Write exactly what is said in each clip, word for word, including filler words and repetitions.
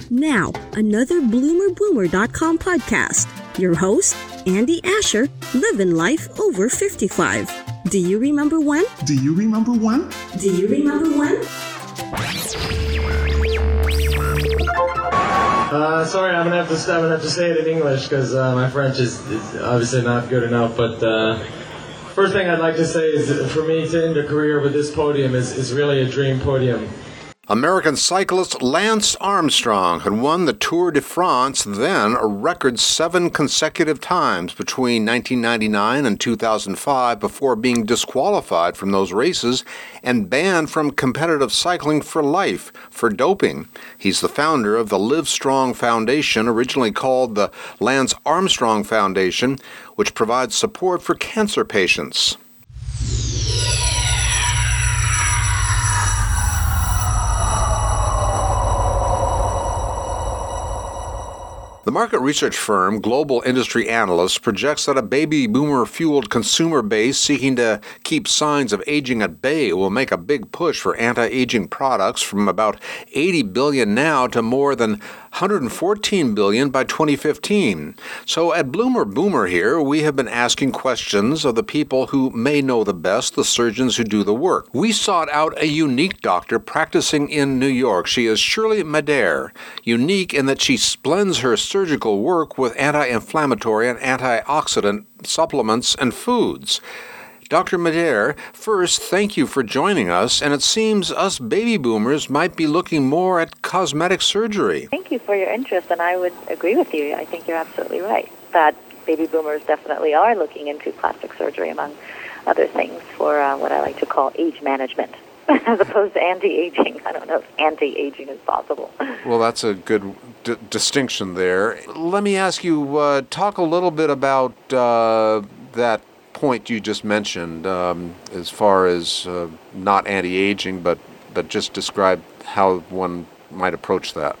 Now, another bloomer boomer dot com podcast. Your host, Andy Asher, living life over fifty-five. Do you remember when? Do you remember when? Do you remember when? Uh, sorry, I'm gonna have to. I'm gonna have to say it in English because uh, my French is, is obviously not good enough. But uh, first thing I'd like to say is, that for me to end a career with this podium is, is really a dream podium. American cyclist Lance Armstrong had won the Tour de France, then a record seven consecutive times between nineteen ninety-nine and two thousand five before being disqualified from those races and banned from competitive cycling for life for doping. He's the founder of the Live Strong Foundation, originally called the Lance Armstrong Foundation, which provides support for cancer patients. The market research firm Global Industry Analysts projects that a baby boomer-fueled consumer base seeking to keep signs of aging at bay will make a big push for anti-aging products from about eighty billion dollars now to more than one hundred fourteen billion dollars by twenty fifteen. So at Bloomer Boomer here, we have been asking questions of the people who may know the best, the surgeons who do the work. We sought out a unique doctor practicing in New York. She is Shirley Madere, unique in that she blends her surgical work with anti-inflammatory and antioxidant supplements and foods. Doctor Madere, first, thank you for joining us, and it seems us baby boomers might be looking more at cosmetic surgery. Thank you for your interest, and I would agree with you. I think you're absolutely right, that baby boomers definitely are looking into plastic surgery, among other things, for uh, what I like to call age management, as opposed to anti-aging. I don't know if anti-aging is possible. Well, that's a good d- distinction there. Let me ask you, uh, talk a little bit about uh, that point you just mentioned, um, as far as uh, not anti-aging, but, but just describe how one might approach that.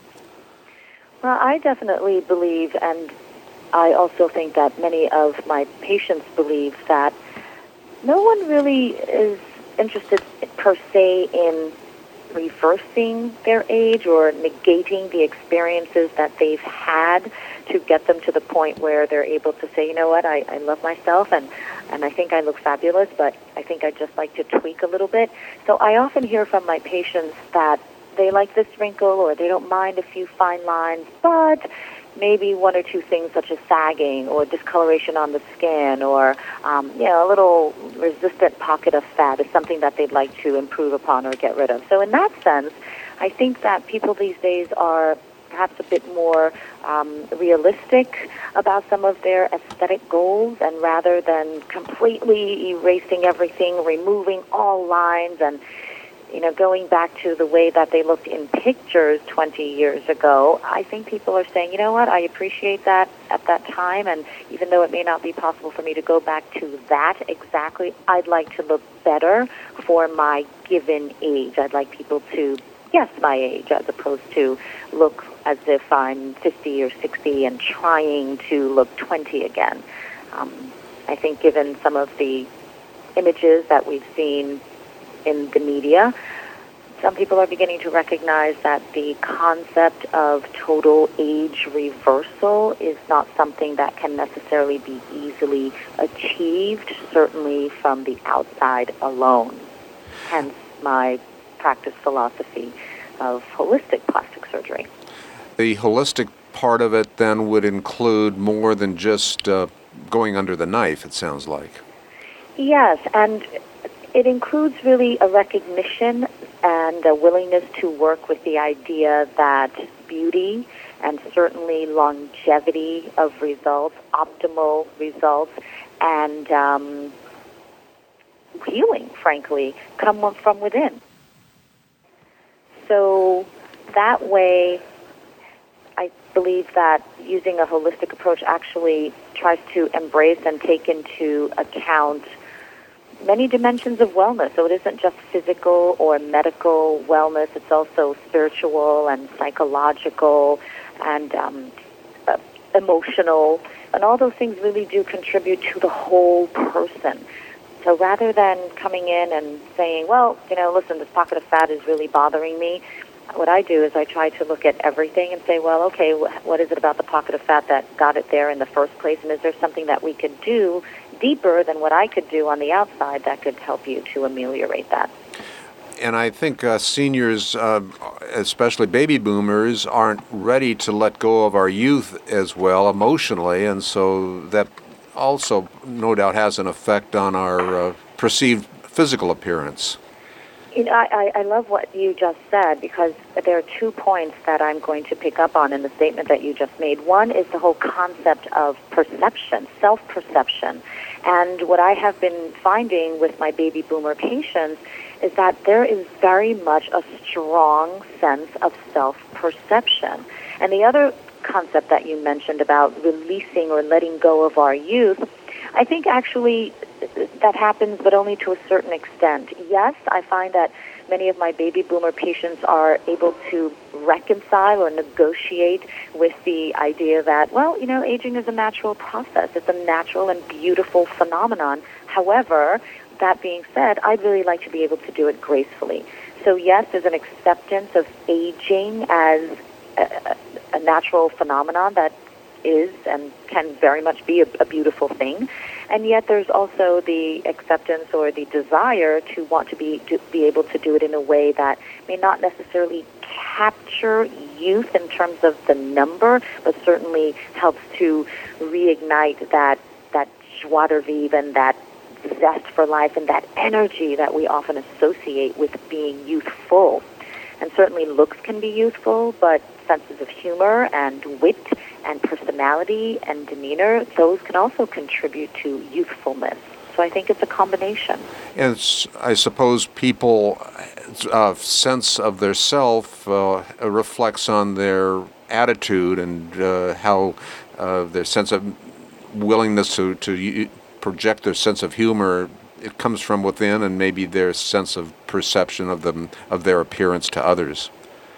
Well, I definitely believe, and I also think that many of my patients believe, that no one really is interested per se in reversing their age or negating the experiences that they've had to get them to the point where they're able to say, you know what, I, I love myself and, and I think I look fabulous, but I think I'd just like to tweak a little bit. So I often hear from my patients that they like this wrinkle or they don't mind a few fine lines, but maybe one or two things such as sagging or discoloration on the skin or, um, you know, a little resistant pocket of fat is something that they'd like to improve upon or get rid of. So in that sense, I think that people these days are perhaps a bit more um, realistic about some of their aesthetic goals, and rather than completely erasing everything, removing all lines and you know, going back to the way that they looked in pictures twenty years ago, I think people are saying, you know what, I appreciate that at that time, and even though it may not be possible for me to go back to that exactly, I'd like to look better for my given age. I'd like people to guess my age as opposed to look as if I'm fifty or sixty and trying to look twenty again. Um, I think given some of the images that we've seen in the media, some people are beginning to recognize that the concept of total age reversal is not something that can necessarily be easily achieved, certainly from the outside alone. Hence my practice philosophy of holistic plastic surgery. The holistic part of it then would include more than just uh, going under the knife, it sounds like. Yes, and it includes really a recognition and a willingness to work with the idea that beauty and certainly longevity of results, optimal results, and um, healing, frankly, come from within. So that way, I believe that using a holistic approach actually tries to embrace and take into account many dimensions of wellness. So it isn't just physical or medical wellness. It's also spiritual and psychological and um, uh, emotional. And all those things really do contribute to the whole person. So rather than coming in and saying, well, you know, listen, this pocket of fat is really bothering me, what I do is I try to look at everything and say, well, okay, wh- what is it about the pocket of fat that got it there in the first place, and is there something that we could do deeper than what I could do on the outside that could help you to ameliorate that? And I think uh, seniors, uh, especially baby boomers, aren't ready to let go of our youth as well emotionally, and so that also no doubt has an effect on our uh, perceived physical appearance. You know, I, I love what you just said, because there are two points that I'm going to pick up on in the statement that you just made. One is the whole concept of perception, self-perception. And what I have been finding with my baby boomer patients is that there is very much a strong sense of self-perception. And the other concept that you mentioned about releasing or letting go of our youth, I think actually that happens, but only to a certain extent. Yes, I find that many of my baby boomer patients are able to reconcile or negotiate with the idea that, well, you know, aging is a natural process. It's a natural and beautiful phenomenon. However, that being said, I'd really like to be able to do it gracefully. So yes, there's an acceptance of aging as a, a natural phenomenon that is and can very much be a, a beautiful thing. And yet there's also the acceptance or the desire to want to be to be able to do it in a way that may not necessarily capture youth in terms of the number, but certainly helps to reignite that that joie de vivre and that zest for life and that energy that we often associate with being youthful. And certainly looks can be youthful, but senses of humor and wit and personality and demeanor, those can also contribute to youthfulness. So I think it's a combination. And it's, I suppose people uh, sense of their self uh, reflects on their attitude and uh, how uh, their sense of willingness to, to project their sense of humor, it comes from within, and maybe their sense of perception of them, of their appearance to others.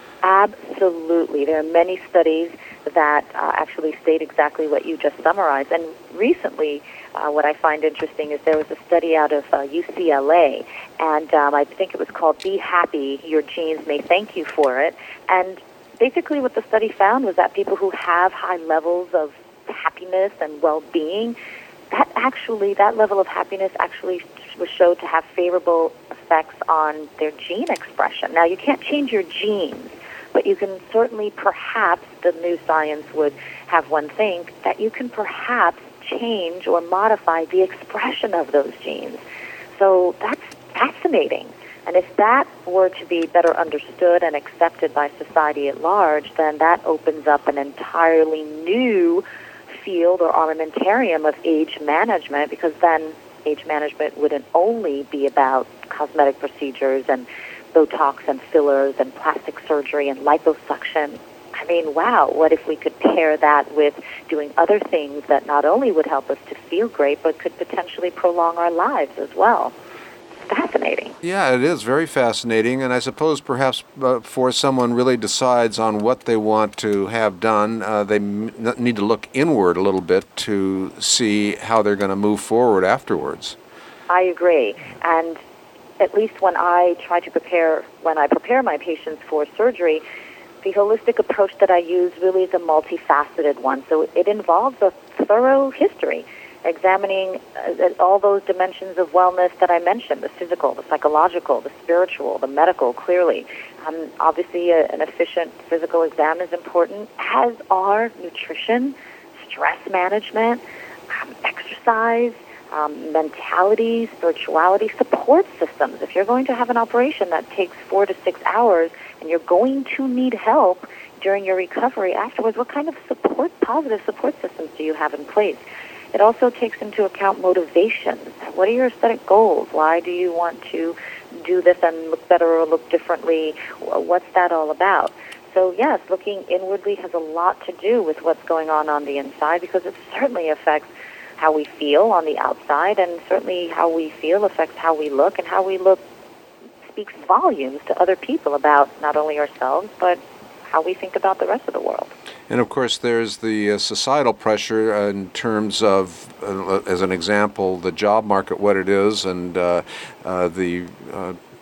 Absolutely. There are many studies that uh, actually state exactly what you just summarized. And recently, uh, what I find interesting is there was a study out of uh, U C L A, and um, I think it was called Be Happy, Your Genes May Thank You for It. And basically what the study found was that people who have high levels of happiness and well-being, that actually, that level of happiness actually was showed to have favorable effects on their gene expression. Now, you can't change your genes, but you can certainly perhaps, the new science would have one think, that you can perhaps change or modify the expression of those genes. So that's fascinating. And if that were to be better understood and accepted by society at large, then that opens up an entirely new field or armamentarium of age management, because then age management wouldn't only be about cosmetic procedures and Botox and fillers and plastic surgery and liposuction. I mean, wow, what if we could pair that with doing other things that not only would help us to feel great, but could potentially prolong our lives as well? Fascinating. Yeah, it is very fascinating, and I suppose perhaps uh, before someone really decides on what they want to have done, uh, they m- need to look inward a little bit to see how they're going to move forward afterwards. I agree, and at least when I try to prepare, when I prepare my patients for surgery, the holistic approach that I use really is a multifaceted one. So it involves a thorough history, examining uh, all those dimensions of wellness that I mentioned, the physical, the psychological, the spiritual, the medical, clearly. Um, obviously, a, an efficient physical exam is important, as are nutrition, stress management, um, exercise, um, mentality, spirituality, support systems. If you're going to have an operation that takes four to six hours and you're going to need help during your recovery afterwards, what kind of support, positive support systems do you have in place? It also takes into account motivations. What are your aesthetic goals? Why do you want to do this and look better or look differently? What's that all about? So yes, looking inwardly has a lot to do with what's going on on the inside, because it certainly affects how we feel on the outside, and certainly how we feel affects how we look, and how we look speaks volumes to other people about not only ourselves, but how we think about the rest of the world. And of course, there's the uh, societal pressure uh, in terms of, uh, as an example, the job market, what it is, and uh, uh, the uh,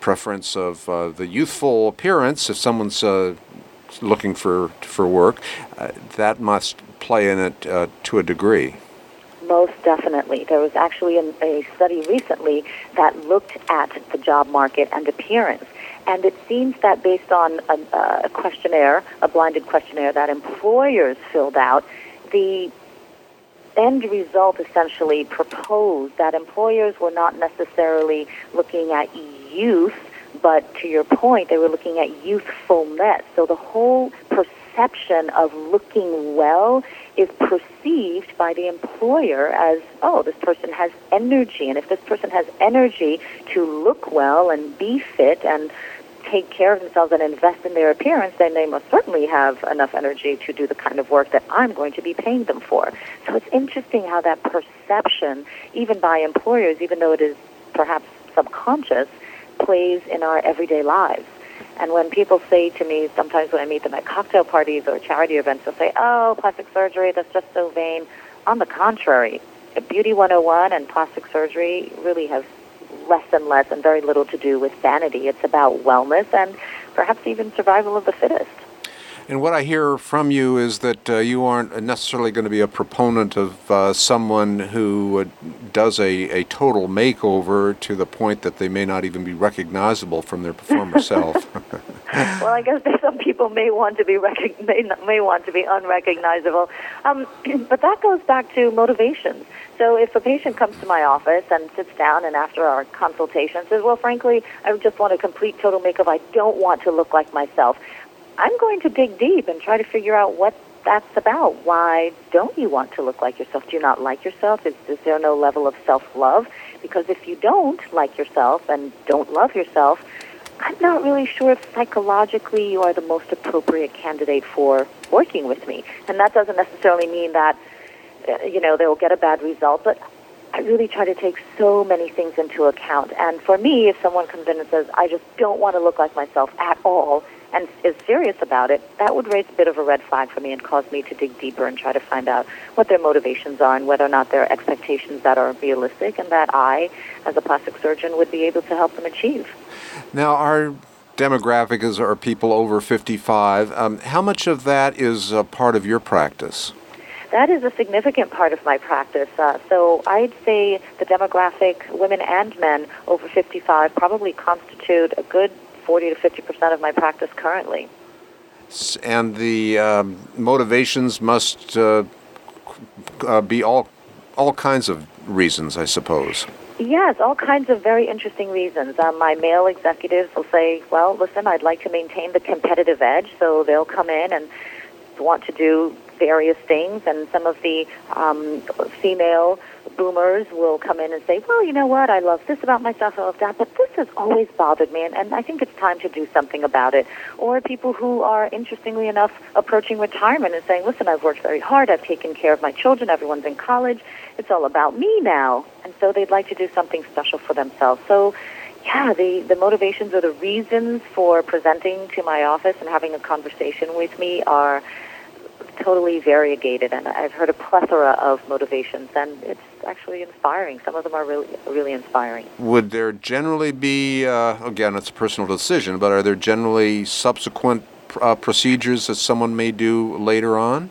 preference of uh, the youthful appearance. If someone's uh, looking for for work, uh, that must play in it uh, to a degree. Most definitely. There was actually a, a study recently that looked at the job market and appearance. And it seems that based on a, a questionnaire, a blinded questionnaire that employers filled out, the end result essentially proposed that employers were not necessarily looking at youth, but to your point, they were looking at youthfulness. So the whole perception of looking well is perceived by the employer as, oh, this person has energy. And if this person has energy to look well and be fit and take care of themselves and invest in their appearance, then they must certainly have enough energy to do the kind of work that I'm going to be paying them for. So it's interesting how that perception, even by employers, even though it is perhaps subconscious, plays in our everyday lives. And when people say to me, sometimes when I meet them at cocktail parties or charity events, they'll say, oh, plastic surgery, that's just so vain. On the contrary, Beauty one oh one and plastic surgery really have less and less and very little to do with vanity. It's about wellness and perhaps even survival of the fittest. And what I hear from you is that uh, you aren't necessarily going to be a proponent of uh, someone who uh, does a, a total makeover to the point that they may not even be recognizable from their performer self. Well, I guess some people may want to be recog- may, may want to be unrecognizable. Um, but that goes back to motivation. So if a patient comes to my office and sits down and after our consultation says, well, frankly, I just want a complete total makeup. I don't want to look like myself. I'm going to dig deep and try to figure out what that's about. Why don't you want to look like yourself? Do you not like yourself? Is, is there no level of self-love? Because if you don't like yourself and don't love yourself, I'm not really sure if psychologically you are the most appropriate candidate for working with me. And that doesn't necessarily mean that, uh, you know, they'll get a bad result, but I really try to take so many things into account. And for me, if someone comes in and says, I just don't want to look like myself at all, and is serious about it, that would raise a bit of a red flag for me and cause me to dig deeper and try to find out what their motivations are and whether or not there are expectations that are realistic and that I, as a plastic surgeon, would be able to help them achieve. Now, our demographic is are people over fifty-five. Um, how much of that is a part of your practice? That is a significant part of my practice. Uh, so I'd say the demographic, women and men over fifty-five, probably constitute a good forty to fifty percent of my practice currently. And the um, motivations must uh, uh, be all all kinds of reasons, I suppose. Yes, all kinds of very interesting reasons. Um, my male executives will say, well, listen, I'd like to maintain the competitive edge, so they'll come in and want to do various things, and some of the um, female boomers will come in and say, well, you know what, I love this about myself, I love that, but this has always bothered me, and, and I think it's time to do something about it. Or people who are, interestingly enough, approaching retirement and saying, listen, I've worked very hard, I've taken care of my children, everyone's in college, it's all about me now, and so they'd like to do something special for themselves. So yeah, the, the motivations or the reasons for presenting to my office and having a conversation with me are totally variegated, and I've heard a plethora of motivations, and it's actually inspiring. Some of them are really, really inspiring. Would there generally be, uh, again, it's a personal decision, but are there generally subsequent uh, procedures that someone may do later on?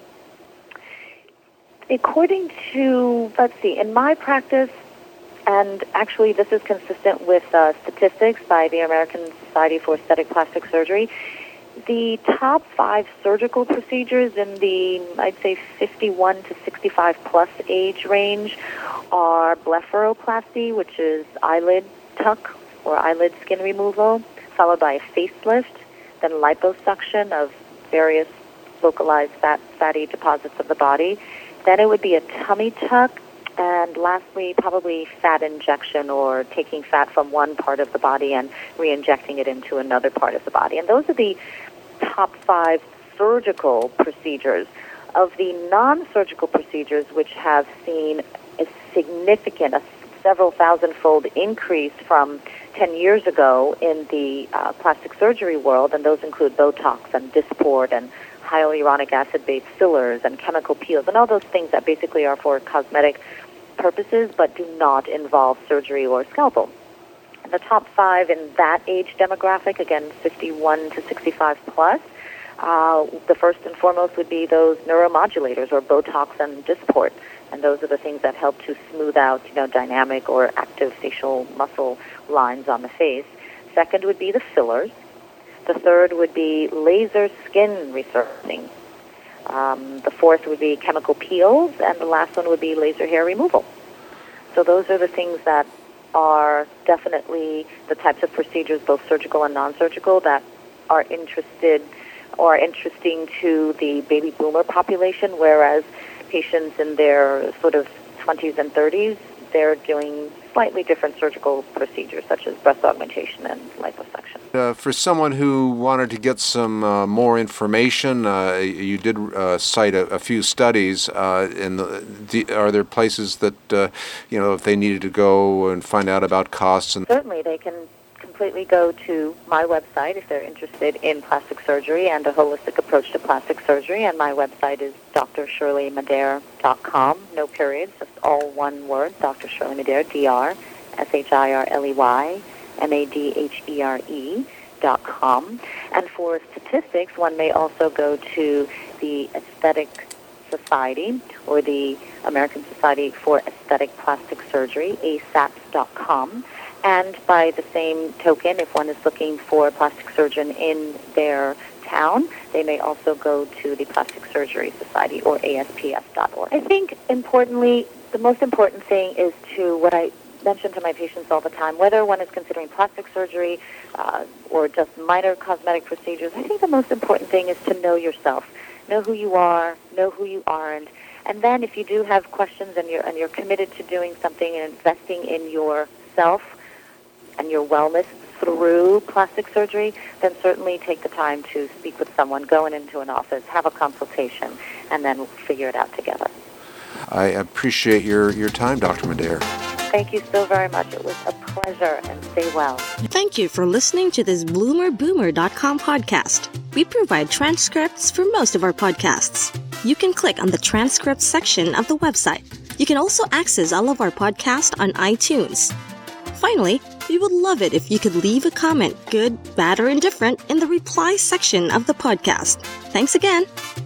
According to, let's see, in my practice, and actually this is consistent with uh, statistics by the American Society for Aesthetic Plastic Surgery, the top five surgical procedures in the, I'd say, fifty-one to sixty-five plus age range are blepharoplasty, which is eyelid tuck or eyelid skin removal, followed by a facelift, then liposuction of various localized fat, fatty deposits of the body. Then it would be a tummy tuck, and lastly, probably fat injection or taking fat from one part of the body and re-injecting it into another part of the body. And those are the top five surgical procedures. Of the non-surgical procedures, which have seen a significant, a several thousand-fold increase from ten years ago in the uh, plastic surgery world, and those include Botox and Dysport and hyaluronic acid-based fillers and chemical peels and all those things that basically are for cosmetic purposes but do not involve surgery or scalpel. And the top five in that age demographic, again, fifty-one to sixty-five plus, uh, the first and foremost would be those neuromodulators or Botox and Dysport. And those are the things that help to smooth out, you know, dynamic or active facial muscle lines on the face. Second would be the fillers. The third would be laser skin resurfacing. Um, the fourth would be chemical peels, and the last one would be laser hair removal. So those are the things that are definitely the types of procedures, both surgical and non-surgical, that are interested or interesting to the baby boomer population, whereas patients in their sort of twenties and thirties, they're doing slightly different surgical procedures, such as breast augmentation and liposuction. Uh, for someone who wanted to get some uh, more information, uh, you did uh, cite a, a few studies. Uh, in the, the, are there places that, uh, you know, if they needed to go and find out about costs? And Certainly, they can completely go to my website if they're interested in plastic surgery and a holistic approach to plastic surgery. And my website is d r shirley madere dot com, no periods, just all one word, Doctor Shirley Madere, D R S H I R L E Y M A D H E R E dot com. And for statistics, one may also go to the Aesthetic Society or the American Society for Aesthetic Plastic Surgery, A S A P S dot com. And by the same token, if one is looking for a plastic surgeon in their town, they may also go to the Plastic Surgery Society or A S P S dot org. I think, importantly, the most important thing is to what I mention to my patients all the time, whether one is considering plastic surgery uh, or just minor cosmetic procedures, I think the most important thing is to know yourself. Know who you are, know who you aren't. And then if you do have questions and you're, and you're committed to doing something and investing in yourself and your wellness through plastic surgery, then certainly take the time to speak with someone, go in into an office, have a consultation, and then figure it out together. I appreciate your, your time, Doctor Madere. Thank you so very much. It was a pleasure, and stay well. Thank you for listening to this bloomer boomer dot com podcast. We provide transcripts for most of our podcasts. You can click on the transcripts section of the website. You can also access all of our podcasts on iTunes. Finally, we would love it if you could leave a comment, good, bad, or indifferent, in the reply section of the podcast. Thanks again.